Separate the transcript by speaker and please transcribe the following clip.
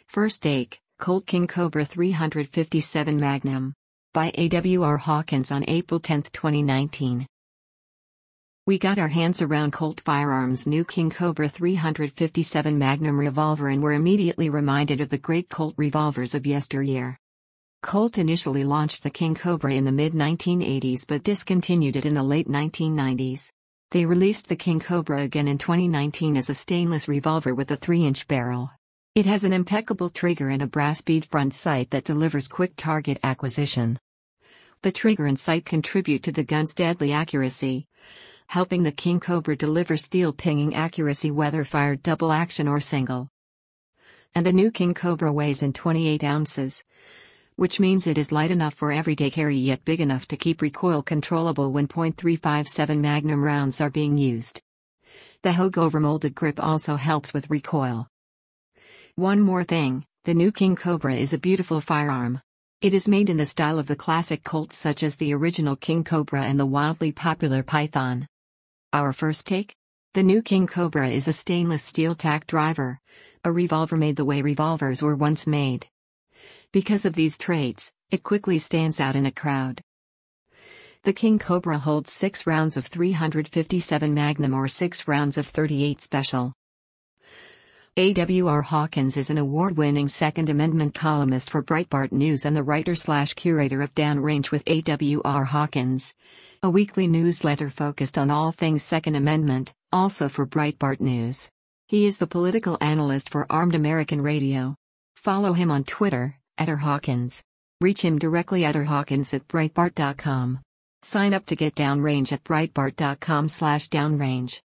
Speaker 1: First Take, Colt King Cobra 357 Magnum. By A.W.R. Hawkins on April 10, 2019. We got our hands around Colt Firearms' new King Cobra 357 Magnum revolver and were immediately reminded of the great Colt revolvers of yesteryear. Colt initially launched the King Cobra in the mid-1980s but discontinued it in the late 1990s. They released the King Cobra again in 2019 as a stainless revolver with a 3-inch barrel. It has an impeccable trigger and a brass bead front sight that delivers quick target acquisition. The trigger and sight contribute to the gun's deadly accuracy, helping the King Cobra deliver steel pinging accuracy whether fired double action or single. And the new King Cobra weighs in 28 ounces, which means it is light enough for everyday carry yet big enough to keep recoil controllable when .357 Magnum rounds are being used. The Hogue overmolded grip also helps with recoil. One more thing, the new King Cobra is a beautiful firearm. It is made in the style of the classic Colts such as the original King Cobra and the wildly popular Python. Our first take? The new King Cobra is a stainless steel tack driver, a revolver made the way revolvers were once made. Because of these traits, it quickly stands out in a crowd. The King Cobra holds 6 rounds of 357 Magnum or 6 rounds of .38 Special. A.W.R. Hawkins is an award-winning Second Amendment columnist for Breitbart News and the writer/curator of Downrange with A.W.R. Hawkins, a weekly newsletter focused on all things Second Amendment, also for Breitbart News. He is the political analyst for Armed American Radio. Follow him on Twitter, @RHawkins. Reach him directly at rhawkins@breitbart.com. Sign up to get Downrange at breitbart.com/downrange.